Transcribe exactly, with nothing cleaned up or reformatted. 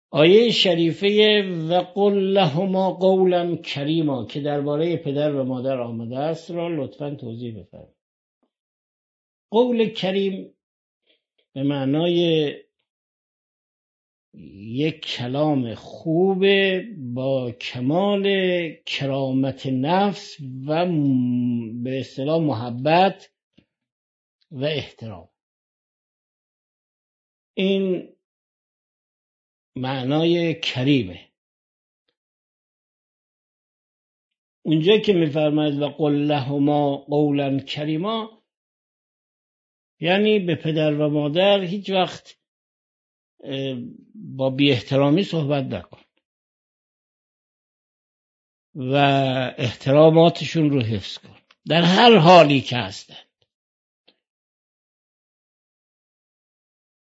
آیه شریفه و قل لهما قولا کریما که درباره پدر و مادر آمده است را لطفاً توضیح بفرمایید. قول کریم به معنای یک کلام خوب با کمال کرامت نفس و به اصطلاح محبت و احترام. این معنای کریمه. اونجا که می‌فرماید و قل لهما قولا کریما، یعنی به پدر و مادر هیچ وقت با بی احترامی صحبت نکن و احتراماتشون رو حفظ کن در هر حالی که هستن.